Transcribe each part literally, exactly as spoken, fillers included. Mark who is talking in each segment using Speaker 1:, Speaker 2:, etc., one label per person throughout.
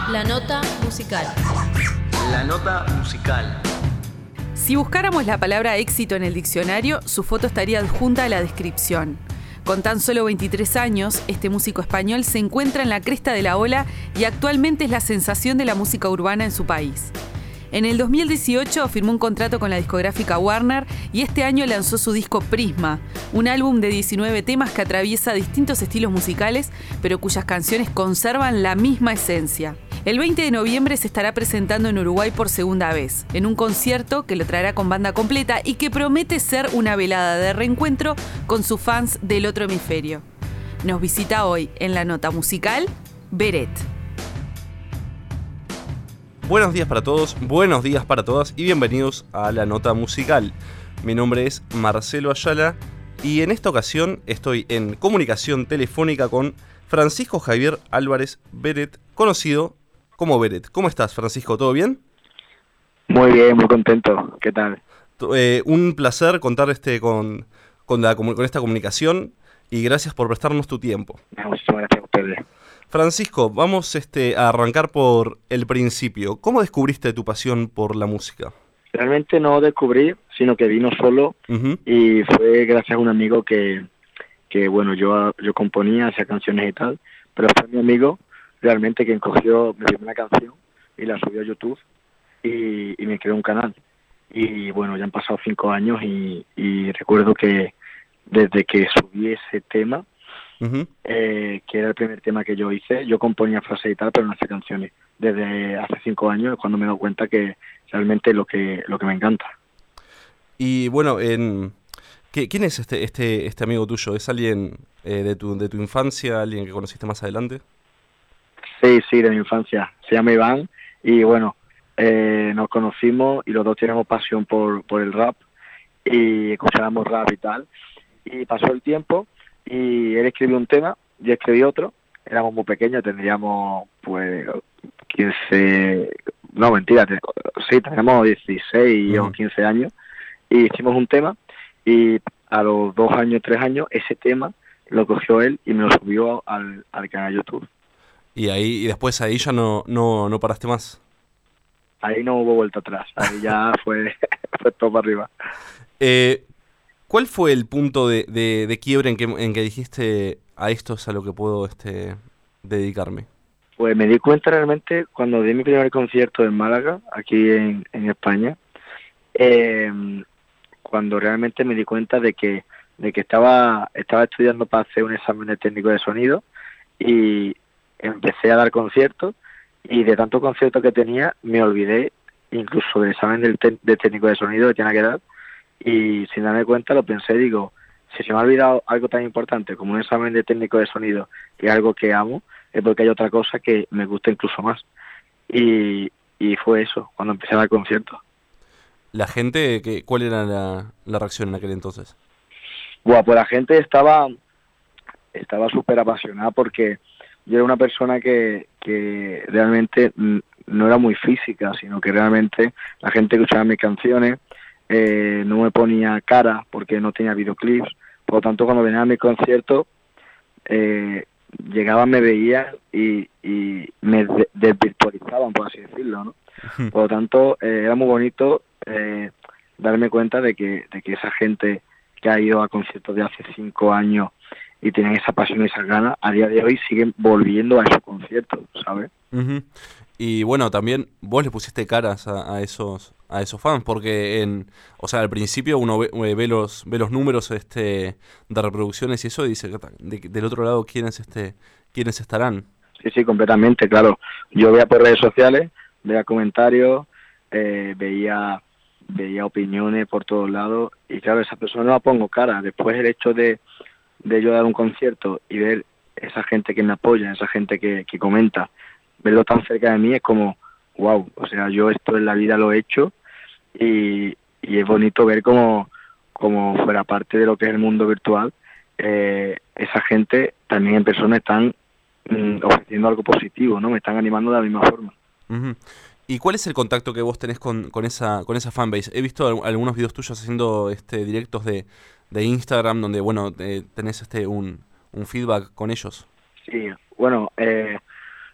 Speaker 1: La nota musical.
Speaker 2: La nota musical.
Speaker 3: Si buscáramos la palabra éxito en el diccionario, su foto estaría adjunta a la descripción. Con tan solo veintitrés años, este músico español se encuentra en la cresta de la ola y actualmente es la sensación de la música urbana en su país. En el dos mil dieciocho firmó un contrato con la discográfica Warner y este año lanzó su disco Prisma, un álbum de diecinueve temas que atraviesa distintos estilos musicales, pero cuyas canciones conservan la misma esencia. El veinte de noviembre se estará presentando en Uruguay por segunda vez, en un concierto que lo traerá con banda completa y que promete ser una velada de reencuentro con sus fans del otro hemisferio. Nos visita hoy en la nota musical, Beret.
Speaker 4: Buenos días para todos, buenos días para todas y bienvenidos a la nota musical. Mi nombre es Marcelo Ayala y en esta ocasión estoy en comunicación telefónica con Francisco Javier Álvarez Beret, conocido como Beret. ¿Cómo estás, Francisco? ¿Todo bien?
Speaker 5: Muy bien, muy contento. ¿Qué tal?
Speaker 4: Eh, un placer contar este con, con, la, con esta comunicación y gracias por prestarnos tu tiempo.
Speaker 5: Muchísimas gracias a ustedes.
Speaker 4: Francisco, vamos este, a arrancar por el principio. ¿Cómo descubriste tu pasión por la música?
Speaker 5: Realmente no descubrí, sino que vino solo uh-huh. y fue gracias a un amigo que, que bueno, yo, yo componía, hacía canciones y tal, pero fue mi amigo realmente quien cogió mi primera canción y la subió a YouTube y, y me creó un canal. Y bueno, ya han pasado cinco años y, y recuerdo que desde que subí ese tema, Uh-huh. Eh, que era el primer tema que yo hice, yo componía frases y tal, pero no hacía canciones. Desde hace cinco años es cuando me he dado cuenta que realmente lo que lo que me encanta.
Speaker 4: Y bueno, en ¿qué, ¿quién es este este este amigo tuyo? ¿Es alguien eh, de tu de tu infancia, alguien que conociste más adelante?
Speaker 5: Sí, sí, de mi infancia. Se llama Iván y bueno, eh, nos conocimos y los dos tenemos pasión por por el rap y escuchábamos rap y tal. Y pasó el tiempo. Y él escribió un tema, yo escribí otro, éramos muy pequeños, tendríamos pues quince, no mentira, sí, teníamos dieciséis uh-huh. o quince años, y hicimos un tema, y a los dos años, tres años, ese tema lo cogió él y me lo subió al, al canal YouTube.
Speaker 4: Y ahí y después ahí ya no, no, no paraste más.
Speaker 5: Ahí no hubo vuelta atrás, ahí ya fue, fue todo para arriba.
Speaker 4: Eh... ¿Cuál fue el punto de, de, de quiebre en que, en que dijiste a esto es a lo que puedo este, dedicarme?
Speaker 5: Pues me di cuenta realmente cuando di mi primer concierto en Málaga, aquí en, en España, eh, cuando realmente me di cuenta de que de que estaba estaba estudiando para hacer un examen de técnico de sonido y empecé a dar conciertos y de tantos conciertos que tenía me olvidé incluso del examen del te- de técnico de sonido que tenía que dar. Y sin darme cuenta lo pensé, digo, si se me ha olvidado algo tan importante como un examen de técnico de sonido y algo que amo, es porque hay otra cosa que me gusta incluso más. Y, y fue eso, cuando empecé a dar conciertos.
Speaker 4: ¿La gente, que, cuál era la, la reacción en aquel entonces?
Speaker 5: Bueno, pues la gente estaba estaba súper apasionada porque yo era una persona que, que realmente no era muy física, sino que realmente la gente escuchaba mis canciones. Eh, no me ponía cara porque no tenía videoclips, por lo tanto cuando venían a mi concierto eh, llegaban, me veían y, y me de- desvirtualizaban, por así decirlo, ¿no? Uh-huh. Por lo tanto eh, era muy bonito eh, darme cuenta de que, de que esa gente que ha ido a conciertos de hace cinco años y tienen esa pasión y esas ganas, a día de hoy siguen volviendo a esos conciertos, ¿sabes?
Speaker 4: Uh-huh. Y bueno, también vos le pusiste caras a, a esos a esos fans, porque en, o sea, al principio uno ve, ve los ve los números este de reproducciones y eso y dice de, del otro lado quiénes este quiénes estarán.
Speaker 5: Sí, sí, completamente, claro. Yo veía por redes sociales, veía comentarios, eh, veía veía opiniones por todos lados y claro, esa persona no la pongo cara. Después el hecho de, de yo dar un concierto y ver esa gente que me apoya, esa gente que, que comenta, verlo tan cerca de mí es como, wow, o sea, yo esto en la vida lo he hecho y, y es bonito ver como, como fuera parte de lo que es el mundo virtual, eh, esa gente también en persona están mm, ofreciendo algo positivo, ¿no? Me están animando de la misma forma.
Speaker 4: Uh-huh. ¿Y cuál es el contacto que vos tenés con, con esa con esa fanbase? He visto algunos videos tuyos haciendo este directos de, de Instagram donde, bueno, eh, tenés este un, un feedback con ellos.
Speaker 5: Sí, bueno, eh,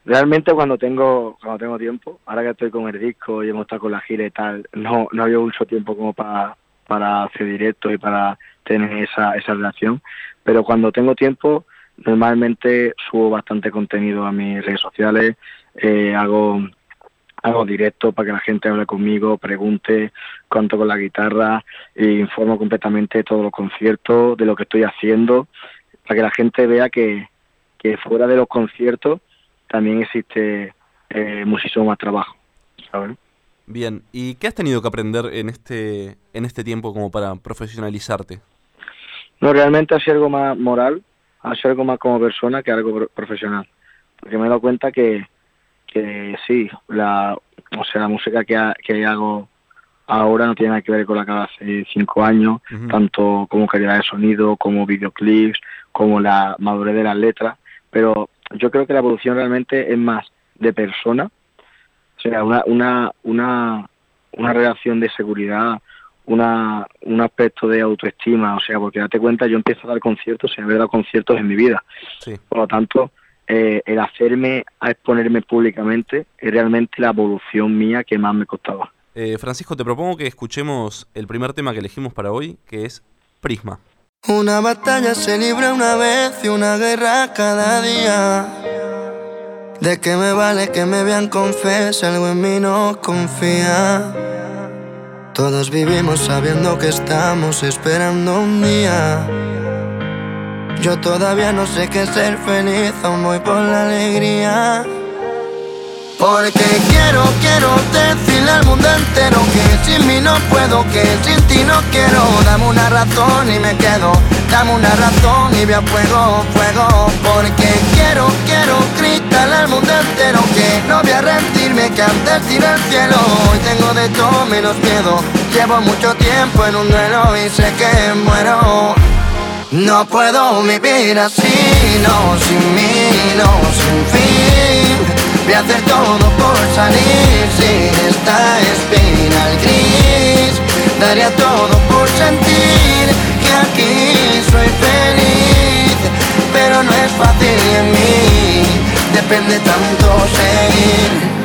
Speaker 5: Realmente cuando tengo cuando tengo tiempo, ahora que estoy con el disco y hemos estado con la gira y tal, no no había mucho tiempo como para para hacer directos y para tener esa esa relación, pero cuando tengo tiempo normalmente subo bastante contenido a mis redes sociales, eh, hago hago directo para que la gente hable conmigo, pregunte, canto con la guitarra e informo completamente de todos los conciertos, de lo que estoy haciendo, para que la gente vea que, que fuera de los conciertos también existe eh, muchísimo más trabajo, ¿sabes?
Speaker 4: Bien, ¿y qué has tenido que aprender en este en este tiempo como para profesionalizarte?
Speaker 5: No, realmente ha sido algo más moral, ha sido algo más como persona que algo pro- profesional, porque me he dado cuenta que, que sí, la, o sea, la música que, ha, que hago ahora no tiene nada que ver con la que hago hace cinco años,
Speaker 4: Uh-huh.
Speaker 5: tanto como calidad de sonido, como videoclips, como la madurez de las letras, pero yo creo que la evolución realmente es más de persona, o sea, una una una, una relación de seguridad, una un aspecto de autoestima, o sea, porque date cuenta, yo empiezo a dar conciertos sin haber dado conciertos en mi vida,
Speaker 4: Sí.
Speaker 5: por lo tanto, eh, el hacerme a exponerme públicamente es realmente la evolución mía que más me costaba.
Speaker 4: Eh, Francisco, te propongo que escuchemos el primer tema que elegimos para hoy, que es Prisma.
Speaker 1: Una batalla se libra una vez y una guerra cada día. ¿De qué me vale que me vean con fe si algo en mí no confía? Todos vivimos sabiendo que estamos esperando un día. Yo todavía no sé qué es ser feliz, aún voy por la alegría. Porque quiero, quiero decirle al mundo entero que sin mí no puedo, que sin ti no quiero. Dame una razón y me quedo, dame una razón y veo fuego, fuego. Porque quiero, quiero gritarle al mundo entero que no voy a rendirme, que antes tiro el cielo. Hoy tengo de todo menos miedo, llevo mucho tiempo en un duelo y sé que muero. No puedo vivir así, no, sin mí, no, sin fin. Voy a hacer todo por salir sin esta espina gris. Daría todo por sentir que aquí soy feliz, pero no es fácil y en mí depende tanto seguir.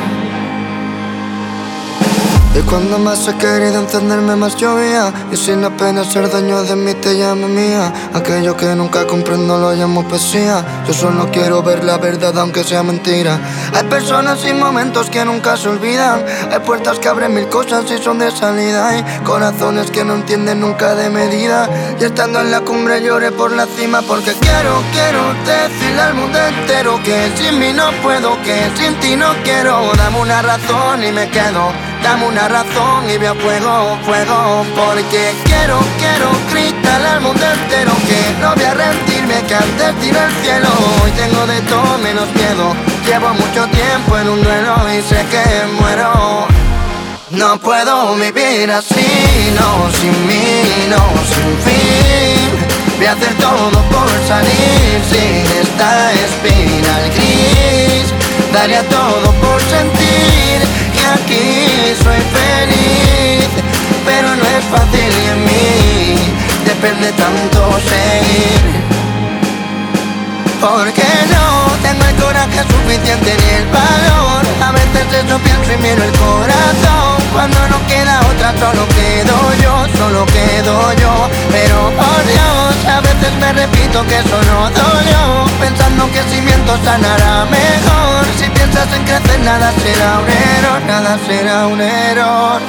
Speaker 1: Y cuando más he querido encenderme más llovía, y sin apenas ser daño de mí te llamo mía. Aquello que nunca comprendo lo llamo poesía. Yo solo quiero ver la verdad aunque sea mentira. Hay personas y momentos que nunca se olvidan. Hay puertas que abren mil cosas y son de salida. Hay corazones que no entienden nunca de medida. Y estando en la cumbre lloré por la cima. Porque quiero, quiero decirle al mundo entero que sin mí no puedo, que sin ti no quiero. Dame una razón y me quedo, dame una razón y veo fuego, fuego. Porque quiero, quiero gritarle al mundo entero que no voy a rendirme, que antes tiro el cielo. Hoy tengo de todo menos miedo, llevo mucho tiempo en un duelo y sé que muero. No puedo vivir así, no, sin mí, no, sin fin. Voy a hacer todo por salir sin esta espina gris. Daría todo por sentir que aquí soy feliz, pero no es fácil y en mí depende tanto seguir. Porque no tengo el coraje suficiente ni el valor. A veces eso pienso y miro el corazón. Cuando no queda otra solo quedo yo, solo quedo yo. Pero por Dios, a veces me repito que eso no dolió, pensando que si miento sanará mejor. Si piensas en crecer nada será un error, nada será un error.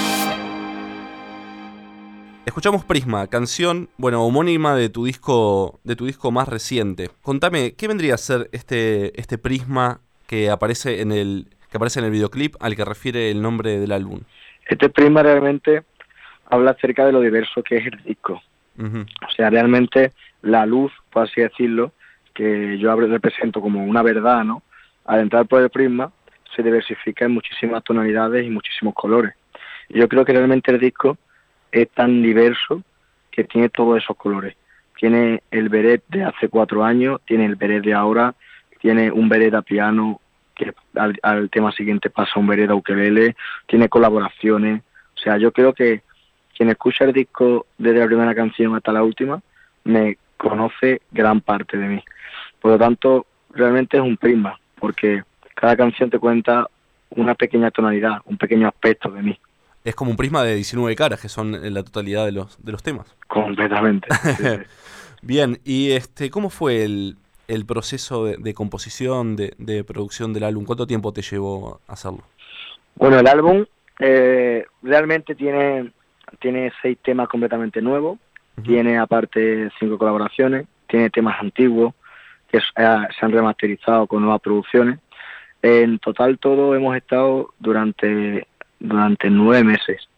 Speaker 4: Escuchamos Prisma, canción, bueno, homónima de tu disco, de tu disco más reciente. Contame, ¿qué vendría a ser este, este Prisma que aparece en el, que aparece en el videoclip al que refiere el nombre del álbum?
Speaker 5: Este Prisma realmente habla acerca de lo diverso que es el disco.
Speaker 4: Uh-huh.
Speaker 5: O sea, realmente la luz, por así decirlo, que yo represento como una verdad, ¿no? Al entrar por el prisma se diversifica en muchísimas tonalidades y muchísimos colores. Y yo creo que realmente el disco es tan diverso que tiene todos esos colores. Tiene el beret de hace cuatro años, tiene el beret de ahora, tiene un beret a piano, que al, al tema siguiente pasa un beret a ukelele, tiene colaboraciones. O sea, yo creo que quien escucha el disco desde la primera canción hasta la última me conoce gran parte de mí. Por lo tanto, realmente es un prisma, porque cada canción te cuenta una pequeña tonalidad, un pequeño aspecto de mí.
Speaker 4: Es como un prisma de diecinueve caras, que son la totalidad de los de los temas.
Speaker 5: Completamente. Sí, sí.
Speaker 4: Bien, y este, ¿cómo fue el, el proceso de, de composición, de, de producción del álbum? ¿Cuánto tiempo te llevó a hacerlo?
Speaker 5: Bueno, el álbum eh, realmente tiene, tiene seis temas completamente nuevos, uh-huh. Tiene aparte cinco colaboraciones, tiene temas antiguos que eh, se han remasterizado con nuevas producciones. En total todo hemos estado durante durante nueve meses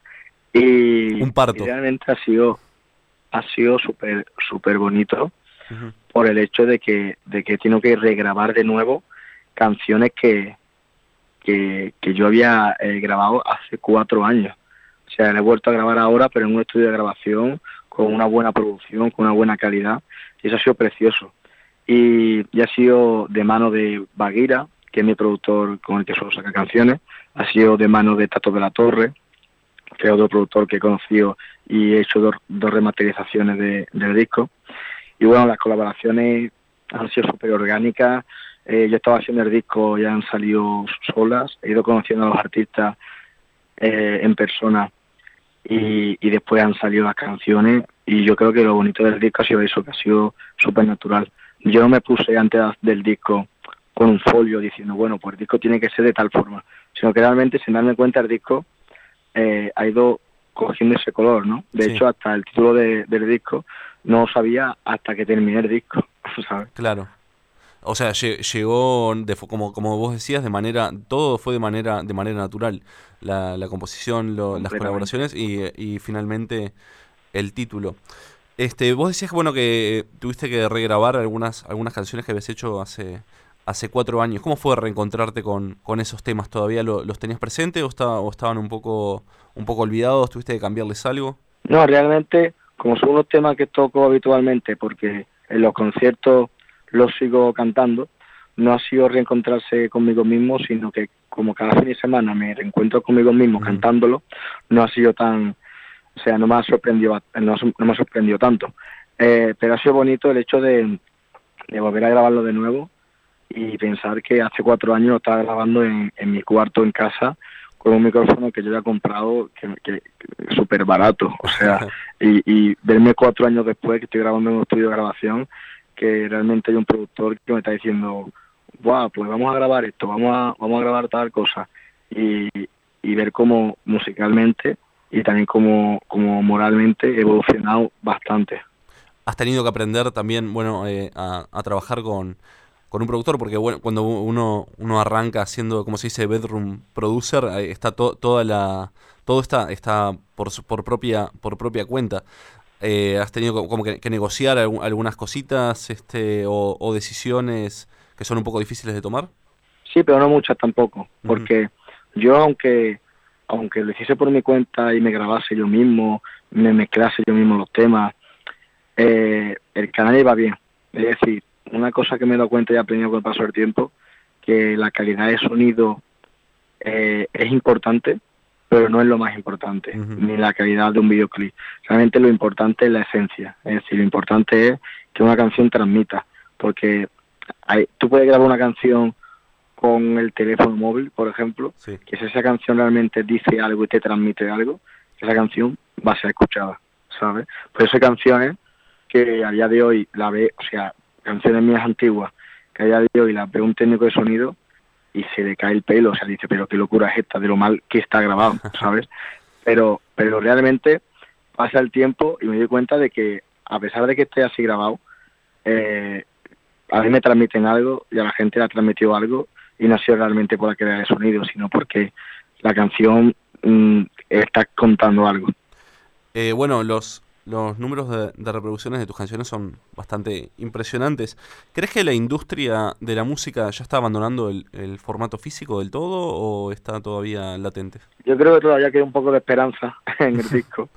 Speaker 5: y,
Speaker 4: Un parto.
Speaker 5: y realmente ha sido ha sido súper súper bonito, uh-huh. Por el hecho de que de que tengo que regrabar de nuevo canciones que que, que yo había eh, grabado hace cuatro años. O sea, le he vuelto a grabar ahora, pero en un estudio de grabación con una buena producción, con una buena calidad, y eso ha sido precioso. Y, y ha sido de mano de Baguira, que es mi productor con el que suelo sacar canciones, ha sido de mano de Tato de la Torre, que es otro productor que he conocido y he hecho dos, dos remasterizaciones de, del disco. Y bueno, las colaboraciones han sido súper orgánicas. Eh, yo estaba haciendo el disco, ya han salido solas, he ido conociendo a los artistas eh, en persona y, y después han salido las canciones, y yo creo que lo bonito del disco ha sido eso, que ha sido súper natural. Yo no me puse antes del disco con un folio diciendo, bueno, pues el disco tiene que ser de tal forma, sino que realmente, sin darme cuenta, el disco eh, ha ido cogiendo ese color, ¿no? De sí. hecho, hasta el título de, del disco no lo sabía hasta que terminé el disco, ¿sabes?
Speaker 4: Claro. O sea, llegó, de, como como vos decías, de manera, todo fue de manera de manera natural. La, la composición, lo, las colaboraciones y, y finalmente el título. Este, vos decías que bueno que tuviste que regrabar algunas algunas canciones que habías hecho hace hace cuatro años. ¿Cómo fue reencontrarte con, con esos temas? ¿Todavía lo, los tenías presentes o, estaba, o estaban un poco un poco olvidados? ¿Tuviste que cambiarles algo?
Speaker 5: No, realmente, como son unos temas que toco habitualmente, porque en los conciertos los sigo cantando, no ha sido reencontrarse conmigo mismo, sino que como cada fin de semana me reencuentro conmigo mismo mm. cantándolo, no ha sido tan, o sea, no me ha sorprendido, no, no me ha sorprendido tanto, eh, pero ha sido bonito el hecho de, de volver a grabarlo de nuevo y pensar que hace cuatro años lo estaba grabando en, en mi cuarto en casa con un micrófono que yo había comprado que, que, que súper barato, o sea, y, y verme cuatro años después que estoy grabando en un estudio de grabación, que realmente hay un productor que me está diciendo, wow, pues vamos a grabar esto, vamos a vamos a grabar tal cosa, y, y ver cómo musicalmente y también como, como moralmente he evolucionado bastante.
Speaker 4: Has tenido que aprender también, bueno, eh, a, a trabajar con, con un productor, porque bueno, cuando uno uno arranca haciendo, como se dice, bedroom producer, está to, toda la todo está está por su, por propia por propia cuenta. Eh, ¿Has tenido como que, que negociar algunas cositas este o, o decisiones que son un poco difíciles de tomar?
Speaker 5: Sí, pero no muchas tampoco, porque uh-huh. yo aunque aunque lo hiciese por mi cuenta y me grabase yo mismo, me mezclase yo mismo los temas, eh, el canal iba bien. Es decir, una cosa que me he dado cuenta y he aprendido con el paso del tiempo, que la calidad de sonido eh, es importante, pero no es lo más importante, uh-huh. ni la calidad de un videoclip. Realmente lo importante es la esencia, es decir, lo importante es que una canción transmita, porque hay, tú puedes grabar una canción con el teléfono móvil, por ejemplo, sí. que si esa canción realmente dice algo y te transmite algo, esa canción va a ser escuchada, ¿sabes? Por eso hay canciones que a día de hoy la ve, o sea, canciones mías antiguas, que a día de hoy las ve un técnico de sonido y se le cae el pelo, o sea, dice, pero qué locura es esta, de lo mal que está grabado, ¿sabes? Pero pero realmente pasa el tiempo y me doy cuenta de que, a pesar de que esté así grabado, eh, a mí me transmiten algo y a la gente le ha transmitido algo, y no ha sido realmente por la calidad de sonido, sino porque la canción mmm, está contando algo.
Speaker 4: Eh, bueno, los... Los números de, de reproducciones de tus canciones son bastante impresionantes. ¿Crees que la industria de la música ya está abandonando el, el formato físico del todo o está todavía latente?
Speaker 5: Yo creo que todavía queda un poco de esperanza en el disco.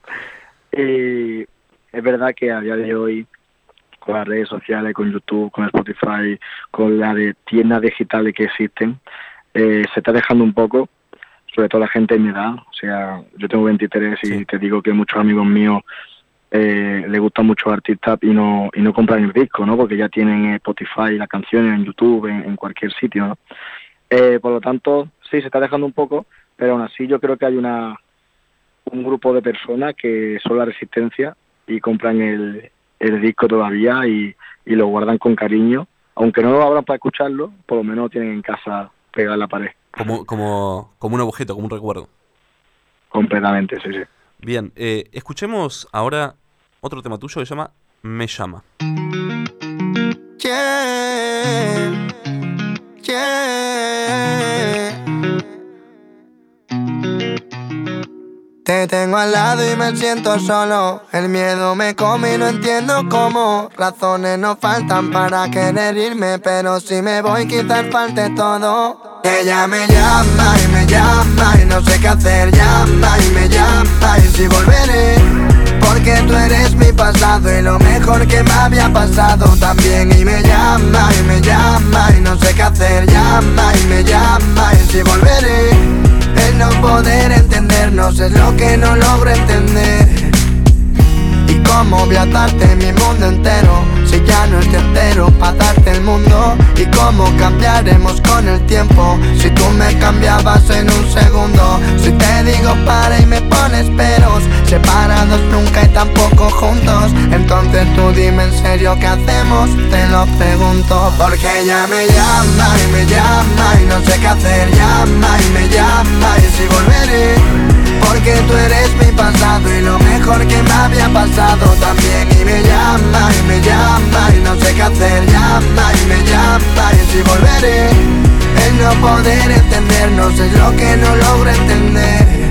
Speaker 5: Y es verdad que a día de hoy, con las redes sociales, con YouTube, con Spotify, con las de tiendas digitales que existen, eh, se está dejando un poco, sobre todo la gente de mi edad. O sea, yo tengo veintitrés y sí. te digo que muchos amigos míos Eh, le gustan muchos artistas y no y no compran el disco, ¿no? Porque ya tienen Spotify, las canciones en YouTube, en, en cualquier sitio, ¿no? Eh, por lo tanto, sí, se está dejando un poco, pero aún así yo creo que hay una un grupo de personas que son la resistencia y compran el, el disco todavía y, y lo guardan con cariño. Aunque no lo abran para escucharlo, por lo menos lo tienen en casa pegado en la pared.
Speaker 4: Como, como, como un objeto, como un recuerdo.
Speaker 5: Completamente, sí, sí.
Speaker 4: Bien, eh, escuchemos ahora otro tema tuyo que se llama Me Llama.
Speaker 1: Yeah, yeah. Te tengo al lado y me siento solo. El miedo me come y no entiendo cómo. Razones no faltan para querer irme, pero si me voy quizás falte todo. Ella me llama y me llama y no sé qué hacer. Llama y me llama y si volveré, porque tú eres mi pasado y lo mejor que me había pasado también. Y me llama y me llama y no sé qué hacer. Llama y me llama y si volveré. El no poder entendernos es lo que no logro entender. Y cómo voy a darte mi mundo entero si ya no estoy entero para darte el mundo. Y cómo cambiaremos con el tiempo si tú me cambiabas en un segundo. Si te digo para y me pones peros, separados nunca y tampoco juntos. Entonces tú dime en serio qué hacemos, te lo pregunto. Porque ella me llama y me llama y no sé qué hacer. Llama y me llama y si volveré, porque tú eres mi pasado y lo mejor que me había pasado también. Y me llama y me llama y no sé qué hacer. Llama y me llama y si volveré. El no poder entendernos es lo que no logro entender.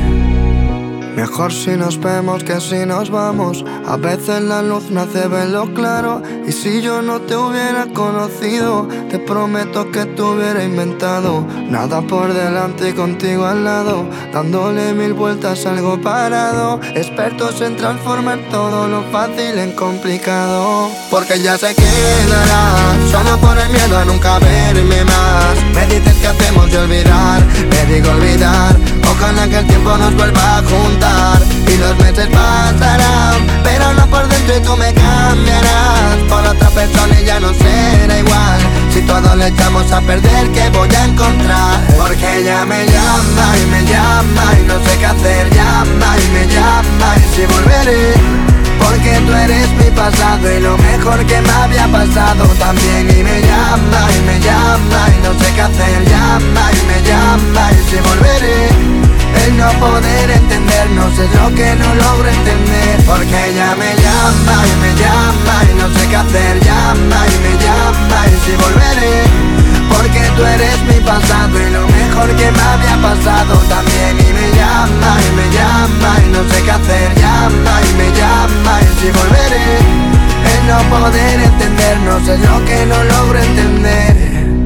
Speaker 1: Mejor si nos vemos que si nos vamos. A veces la luz me hace verlo claro. Y si yo no te hubiera conocido, te prometo que te hubiera inventado. Nada por delante y contigo al lado, dándole mil vueltas a algo parado. Expertos en transformar todo lo fácil en complicado. Porque ya se quedará solo por el miedo a nunca verme más. Me dices que hacemos de olvidar, me digo olvidar. Ojalá que el tiempo nos vuelva a juntar y los meses pasarán, pero no por dentro y tú me cambiarás por otra persona y ya no será igual. Si todo le echamos a perder, ¿qué voy a encontrar? Porque ella me llama y me llama y no sé qué hacer. Llama y me llama y si volveré, porque tú eres mi pasado y lo mejor que me había pasado también. Y me llama y me llama y no sé qué hacer. Llama y me llama y si volveré. El no poder entendernos es lo que no logro entender. Porque ella me llama y me llama y no sé qué hacer. Llama y me llama y si volveré, porque tú eres mi pasado y lo mejor que me había pasado también. Y me llama y me llama y no sé qué hacer. Llama y me llama y si volveré. El no poder entendernos es lo que no logro entender.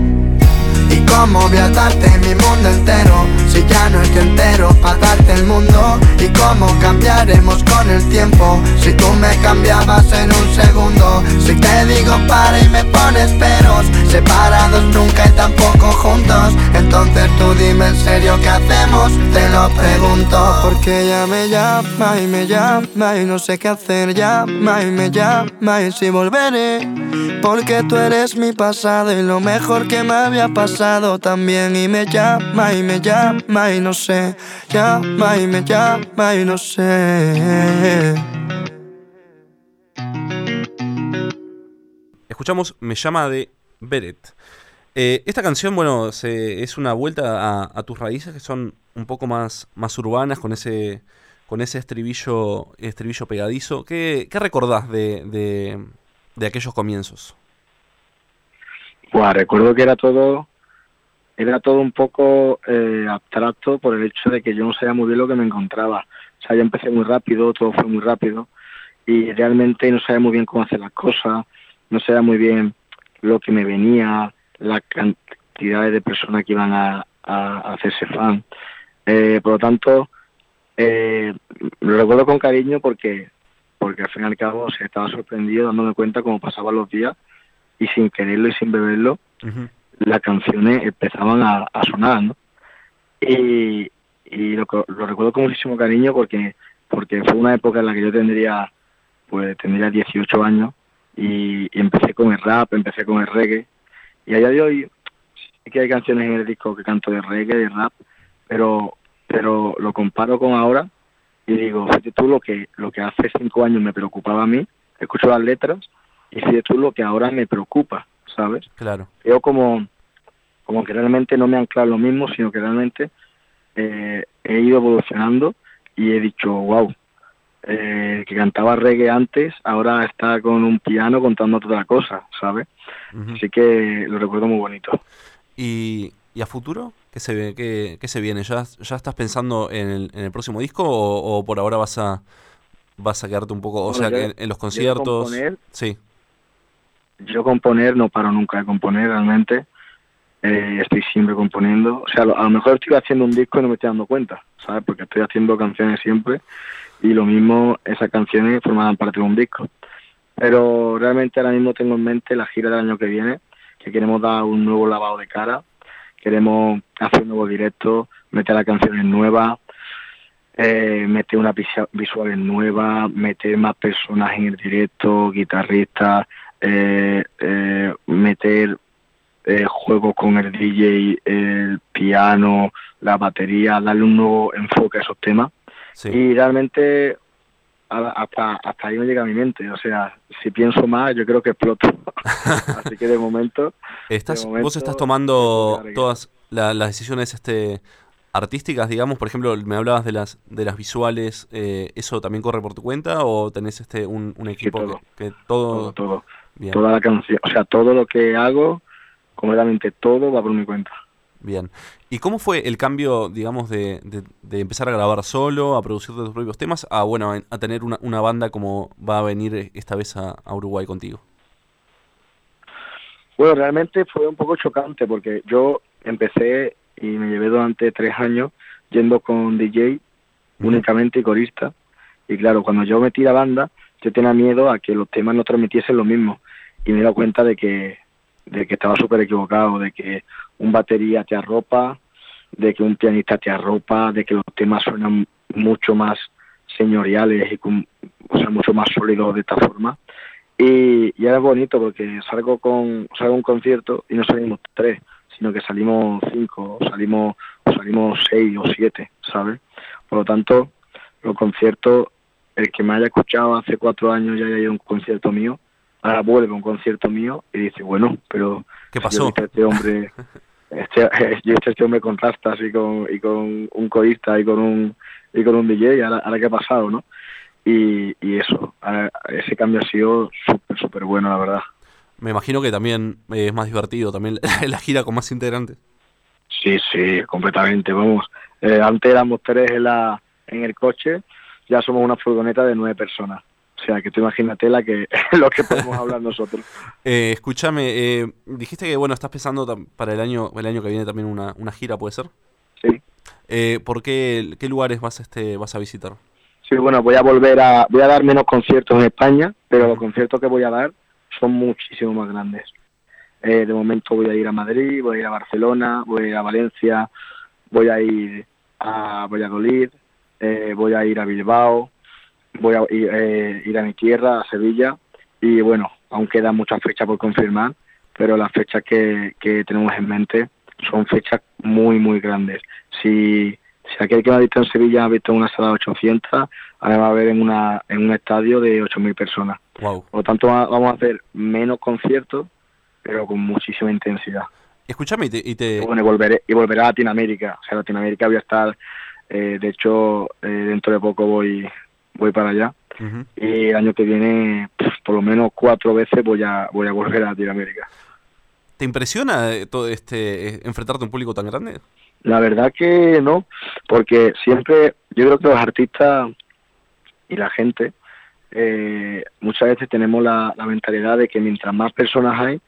Speaker 1: Y cómo voy a darte mi mundo entero si ya no estoy entero para darte el mundo. Y cómo cambiaremos con el tiempo si tú me cambiabas en un segundo. Si te digo para y me pones peros, separados nunca y tampoco juntos. Entonces tú dime en serio qué hacemos, te lo pregunto. Porque ella me llama y me llama y no sé qué hacer. Llama y me llama y si volveré, porque tú eres mi pasado y lo mejor que me había pasado también. Y me llama y me llama y no sé. Llama y me llama y no sé.
Speaker 4: Escuchamos Me Llama de Beret. Eh, esta canción, bueno, se, es una vuelta a, a tus raíces, que son un poco más, más urbanas, con ese, con ese estribillo, estribillo pegadizo. ¿Qué, qué recordás de, de, de aquellos comienzos?
Speaker 5: Pues recuerdo que era todo era todo un poco eh, abstracto por el hecho de que yo no sabía muy bien lo que me encontraba. O sea, yo empecé muy rápido, todo fue muy rápido y realmente no sabía muy bien cómo hacer las cosas, no sabía muy bien lo que me venía, la cantidad de personas que iban a, a, a hacerse fan. Eh, por lo tanto, eh, lo recuerdo con cariño porque porque al fin y al cabo o sea, estaba sorprendido dándome cuenta cómo pasaban los días y sin quererlo y sin beberlo, uh-huh. las canciones empezaban a, a sonar, ¿no? Y, y lo, lo recuerdo con muchísimo cariño porque porque fue una época en la que yo tendría pues tendría dieciocho años y, y empecé con el rap, empecé con el reggae y a día de hoy que hay canciones en el disco que canto de reggae, de rap, pero pero lo comparo con ahora y digo, fíjate tú lo que lo que hace cinco años me preocupaba a mí, escucho las letras y fíjate tú lo que ahora me preocupa, ¿sabes?
Speaker 4: Claro.
Speaker 5: Yo como, como que realmente no me han claro lo mismo, sino que realmente eh, he ido evolucionando y he dicho, wow, eh, que cantaba reggae antes, ahora está con un piano contando otra cosa, ¿sabes? Uh-huh. Así que lo recuerdo muy bonito.
Speaker 4: ¿Y, y a futuro? ¿Qué se, qué, qué se viene? ¿Ya, ya estás pensando en el, en el próximo disco o, o por ahora vas a vas a quedarte un poco, o
Speaker 5: bueno,
Speaker 4: sea,
Speaker 5: yo,
Speaker 4: en, en los conciertos?
Speaker 5: Componer,
Speaker 4: sí.
Speaker 5: Yo componer no paro nunca de componer realmente. Eh, estoy siempre componiendo. O sea, a lo mejor estoy haciendo un disco y no me estoy dando cuenta, ¿sabes? Porque estoy haciendo canciones siempre y lo mismo, esas canciones formarán parte de un disco. Pero realmente ahora mismo tengo en mente la gira del año que viene, que queremos dar un nuevo lavado de cara, queremos hacer un nuevo directo, meter las canciones nuevas, eh, meter una visuales nueva, meter más personas en el directo, guitarristas, eh, eh, meter eh, juegos con el D J, el piano, la batería, darle un nuevo enfoque a esos temas. Sí. Y realmente hasta hasta ahí me llega a mi mente, o sea, si pienso más yo creo que exploto. Así que de momento,
Speaker 4: ¿Estás,
Speaker 5: de momento
Speaker 4: vos estás tomando todas la, las decisiones este artísticas, digamos, por ejemplo, me hablabas de las de las visuales, eh, ¿eso también corre por tu cuenta o tenés este un, un equipo
Speaker 5: sí, todo,
Speaker 4: que, que todo
Speaker 5: todo, todo. Bien. Toda la canción, o sea, todo lo que hago, completamente todo va por mi cuenta.
Speaker 4: Bien. ¿Y cómo fue el cambio, digamos, de, de, de empezar a grabar solo, a producir tus propios temas, a bueno, a tener una, una banda como va a venir esta vez a, a Uruguay contigo?
Speaker 5: Bueno, realmente fue un poco chocante porque yo empecé y me llevé durante tres años yendo con D J uh-huh. únicamente y corista. Y claro, cuando yo metí la banda, yo tenía miedo a que los temas no transmitiesen lo mismo. Y me he dado cuenta de que de que estaba súper equivocado, de que un batería te arropa, de que un pianista te arropa, de que los temas suenan mucho más señoriales y con, o sea, mucho más sólidos de esta forma. Y, y era bonito porque salgo con salgo a un concierto y no salimos tres, sino que salimos cinco, salimos salimos seis o siete, ¿sabes? Por lo tanto, los conciertos, el que me haya escuchado hace cuatro años ya haya ido a un concierto mío, ahora vuelve a un concierto mío y dice, bueno, pero
Speaker 4: ¿qué pasó?
Speaker 5: Yo este hombre, este, yo este hombre con rastas y con y con un corista y con un y con un D J, ahora, ahora qué ha pasado, ¿no? Y, y eso, ese cambio ha sido súper, súper bueno, la verdad.
Speaker 4: Me imagino que también es más divertido, también la gira con más integrantes.
Speaker 5: Sí, sí, completamente, vamos. Eh, antes éramos tres en, la, en el coche, ya somos una furgoneta de nueve personas. O sea, que tú imagínate la que, lo que podemos hablar nosotros.
Speaker 4: Eh, escúchame, eh, dijiste que bueno estás pensando para el año el año que viene también una, una gira, ¿puede ser?
Speaker 5: Sí.
Speaker 4: Eh, ¿Por qué, qué lugares vas este vas a visitar?
Speaker 5: Sí, bueno, voy a volver a voy a dar menos conciertos en España, pero los conciertos que voy a dar son muchísimo más grandes. Eh, de momento voy a ir a Madrid, voy a ir a Barcelona, voy a ir a Valencia, voy a ir a Valladolid, eh, voy a ir a Bilbao, voy a ir, eh, ir a mi tierra, a Sevilla, y bueno, aún quedan muchas fechas por confirmar, pero las fechas que, que tenemos en mente son fechas muy, muy grandes. Si, si aquel que me ha visto en Sevilla ha visto una sala de ochocientas, ahora va a ver en, una, en un estadio de ocho mil personas.
Speaker 4: Wow.
Speaker 5: Por lo tanto, vamos a hacer menos conciertos, pero con muchísima intensidad.
Speaker 4: Escúchame y te... Y, te...
Speaker 5: y bueno, y volveré, y volveré a Latinoamérica. O sea, Latinoamérica voy a estar, eh, de hecho, eh, dentro de poco voy voy para allá. Uh-huh. Y el año que viene, pues, por lo menos cuatro veces voy a voy a volver a Latinoamérica.
Speaker 4: ¿Te impresiona todo este enfrentarte a un público tan grande?
Speaker 5: La verdad que no, porque siempre, yo creo que los artistas y la gente, eh, muchas veces tenemos la, la mentalidad de que mientras más personas hay,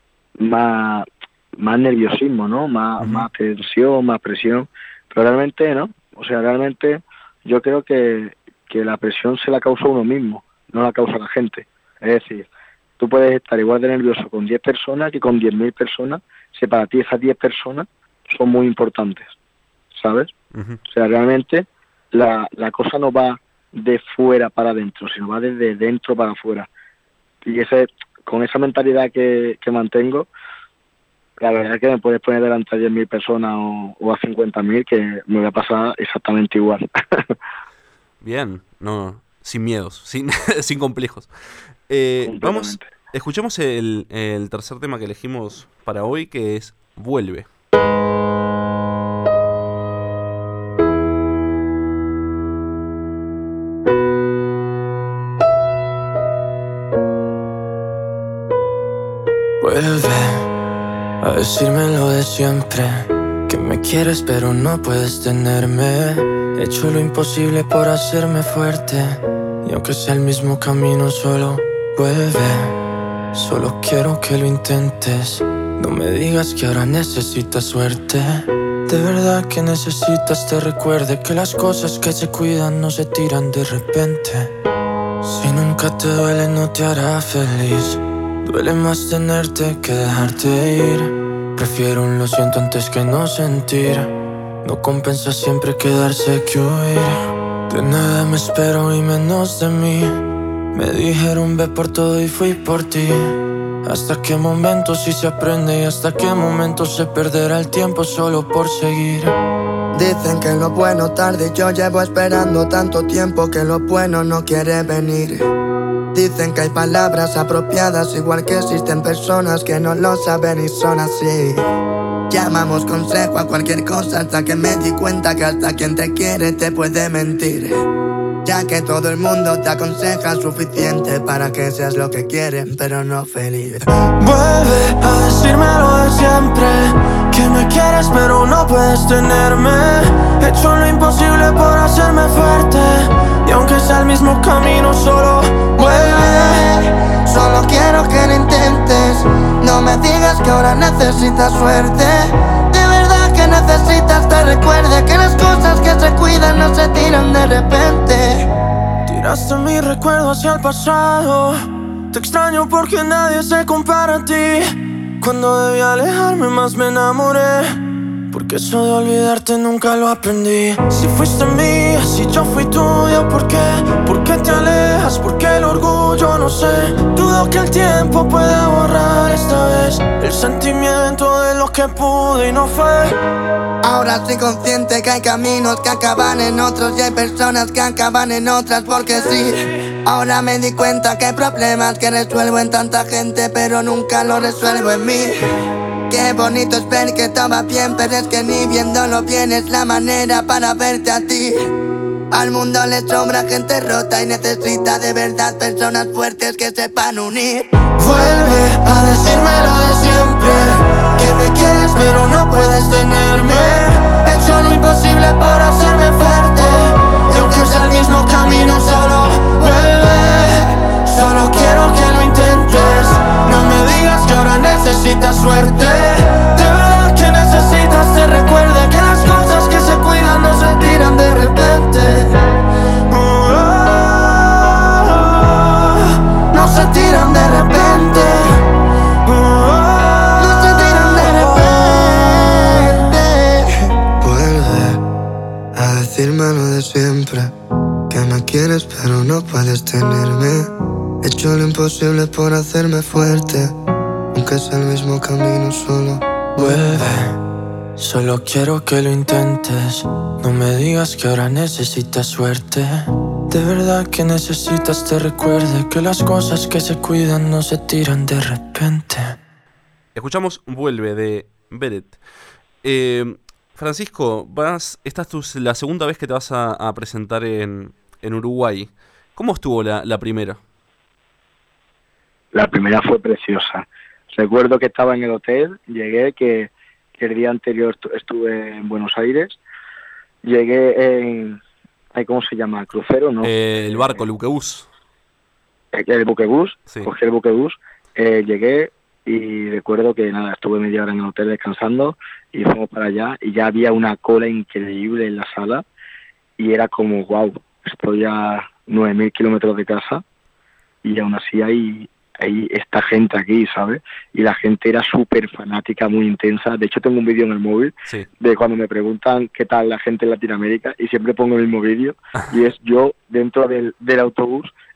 Speaker 5: más, más nerviosismo, ¿no? Más, uh-huh. más tensión, más presión, pero realmente no. O sea, realmente yo creo que, que la presión se la causa uno mismo, no la causa la gente. Es decir, tú puedes estar igual de nervioso con diez personas que con diez mil personas, si para ti esas diez personas son muy importantes, ¿sabes? Uh-huh. O sea, realmente la, la cosa no va de fuera para adentro, sino va desde dentro para afuera. Y ese, con esa mentalidad que, que mantengo, la verdad es que me puedes poner delante de diez mil personas o, o a cincuenta mil que me voy a pasar exactamente igual.
Speaker 4: Bien, no, sin miedos, sin, sin complejos. Eh, vamos, escuchemos el, el tercer tema que elegimos para hoy, que es Vuelve.
Speaker 6: Vuelve a decirme lo de siempre, que me quieres pero no puedes tenerme. He hecho lo imposible por hacerme fuerte, y aunque sea el mismo camino solo vuelve. Solo quiero que lo intentes, no me digas que ahora necesitas suerte. De verdad que necesitas te recuerde que las cosas que se cuidan no se tiran de repente. Si nunca te duele no te hará feliz, duele más tenerte que dejarte ir. Prefiero un lo siento antes que no sentir. No compensa siempre quedarse que huir. De nada me espero y menos de mí. Me dijeron ve por todo y fui por ti. Hasta qué momento sí se aprende y hasta qué momento se perderá el tiempo solo por seguir.
Speaker 1: Dicen que lo bueno tarde, yo llevo esperando tanto tiempo que lo bueno no quiere venir. Dicen que hay palabras apropiadas, igual que existen personas que no lo saben y son así. Llamamos consejo a cualquier cosa hasta que me di cuenta que hasta quien te quiere te puede mentir. Ya que todo el mundo te aconseja suficiente para que seas lo que quieren, pero no feliz.
Speaker 6: Vuelve a decirme lo de siempre, que me quieres pero no puedes tenerme. He hecho lo imposible por hacerme fuerte, y aunque sea el mismo camino solo vuelve.
Speaker 1: Solo quiero que lo intentes, no me digas que ahora necesitas suerte. De verdad que necesitas te recuerde que las cosas que se cuidan no se tiran de repente.
Speaker 6: Tiraste mi recuerdo hacia el pasado, te extraño porque nadie se compara a ti. Cuando debí alejarme más me enamoré, porque eso de olvidarte nunca lo aprendí. Si fuiste mía, si yo fui tuya, ¿por qué? ¿Por qué te alejas? ¿Por qué el orgullo? No sé. Dudo que el tiempo pueda borrar esta vez el sentimiento de lo que pude y no fue.
Speaker 1: Ahora soy consciente que hay caminos que acaban en otros y hay personas que acaban en otras porque sí. Ahora me di cuenta que hay problemas que resuelvo en tanta gente pero nunca lo resuelvo en mí. Qué bonito es ver que todo va bien, pero es que ni viéndolo bien es la manera para verte a ti. Al mundo le sobra gente rota y necesita de verdad personas fuertes que sepan unir.
Speaker 6: Vuelve a decirme lo de siempre, que me quieres pero no puedes tenerme. He hecho lo imposible por hacerme fuerte, y aunque sea el mismo camino solo vuelve. Solo quiero que lo intentes, no me digas que ahora necesitas suerte. De verdad que necesitas te recuerde que las cosas que se cuidan no se tiran de repente. Oh, oh, oh, no se tiran de repente. Oh, oh, no se tiran de repente.
Speaker 1: Vuelve a decirme lo de siempre, que me quieres pero no puedes tenerme. He hecho lo imposible por hacerme fuerte, aunque sea el mismo camino solo
Speaker 6: vuelve. Solo quiero que lo intentes, no me digas que ahora necesitas suerte. De verdad que necesitas te recuerde que las cosas que se cuidan no se tiran de repente.
Speaker 4: Escuchamos Vuelve de Beret. Eh, Francisco, vas, esta es tu, la segunda vez que te vas a, a presentar en, en Uruguay. ¿Cómo estuvo la, la primera?
Speaker 5: La primera fue preciosa. Recuerdo que estaba en el hotel, llegué, que, que el día anterior estuve en Buenos Aires. Llegué en... ¿Cómo se llama? ¿Crucero? No.
Speaker 4: Eh, el barco, el buquebús.
Speaker 5: El, el buquebús,
Speaker 4: sí.
Speaker 5: Cogí el buquebús, eh, llegué y recuerdo que nada, estuve media hora en el hotel descansando y fuimos para allá y ya había una cola increíble en la sala y era como, wow, estoy a nueve mil kilómetros de casa y aún así hay... hay esta gente aquí, ¿sabes? Y la gente era súper fanática, muy intensa. De hecho, tengo un vídeo en el móvil
Speaker 4: sí.
Speaker 5: de cuando me preguntan qué tal la gente en Latinoamérica y siempre pongo el mismo vídeo y es yo dentro del, del autobús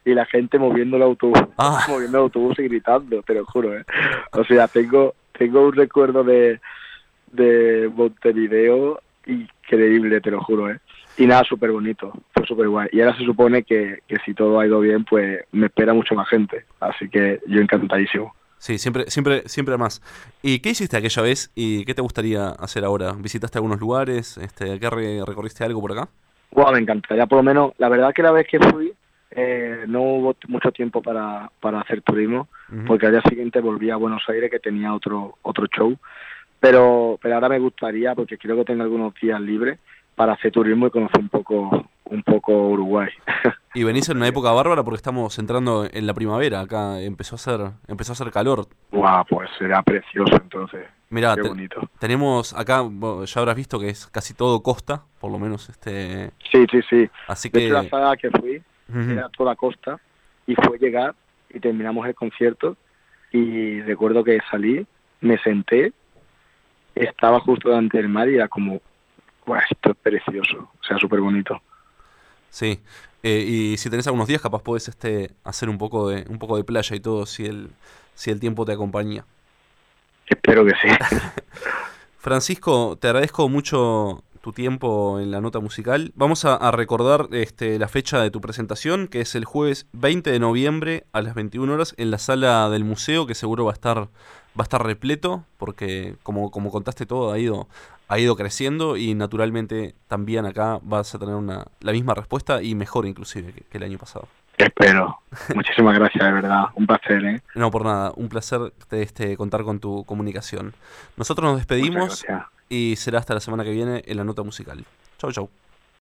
Speaker 5: y la gente moviendo el autobús,
Speaker 4: Ah.
Speaker 5: moviendo el autobús y gritando, te lo juro, ¿eh? O sea, tengo tengo un recuerdo de, de Montevideo increíble, te lo juro, ¿eh? Y nada, súper bonito, fue súper guay. Y ahora se supone que, que si todo ha ido bien, pues me espera mucho más gente. Así que yo encantadísimo.
Speaker 4: Sí, siempre, siempre, siempre más. ¿Y qué hiciste aquella vez y qué te gustaría hacer ahora? ¿Visitaste algunos lugares? Este, ¿qué re- recorriste algo por acá?
Speaker 5: Wow, me encantaría, por lo menos, la verdad que la vez que fui, eh, no hubo t- mucho tiempo para, para hacer turismo,
Speaker 4: Ujú.
Speaker 5: porque al día siguiente volví a Buenos Aires, que tenía otro otro show. Pero, pero ahora me gustaría, porque creo que tengo algunos días libres, para hacer turismo y conocer un poco un poco Uruguay.
Speaker 4: Y venís en una época bárbara porque estamos entrando en la primavera. Acá empezó a hacer, empezó a hacer calor.
Speaker 5: Wow, pues será precioso entonces.
Speaker 4: Mirá,
Speaker 5: Qué
Speaker 4: te-
Speaker 5: bonito.
Speaker 4: tenemos acá, bueno, ya habrás visto que es casi todo costa, por lo menos este.
Speaker 5: Sí, sí, sí.
Speaker 4: Así
Speaker 5: De
Speaker 4: que.
Speaker 5: hecho, la saga que fui
Speaker 4: Ujú.
Speaker 5: era toda costa y fue llegar y terminamos el concierto y recuerdo que salí, me senté, estaba justo delante del mar y era como, "Buah, esto es precioso", o sea, súper bonito.
Speaker 4: Sí. Eh, y si tenés algunos días, capaz podés este, hacer un poco de, un poco de playa y todo, si el, si el tiempo te acompaña.
Speaker 5: Espero que sí.
Speaker 4: Francisco, te agradezco mucho tu tiempo en la nota musical. Vamos a, a recordar este, la fecha de tu presentación, que es el jueves veinte de noviembre a las veintiuna horas en la sala del museo, que seguro va a estar, va a estar repleto, porque como, como contaste todo, ha ido, ha ido creciendo y naturalmente también acá vas a tener una, la misma respuesta y mejor inclusive que, que el año pasado.
Speaker 5: Espero. Muchísimas gracias, de verdad. Un placer, ¿eh?
Speaker 4: No, por nada, un placer este, contar con tu comunicación. Nosotros nos despedimos
Speaker 5: Muchas gracias.
Speaker 4: y será hasta la semana que viene en la nota musical. Chau, chau.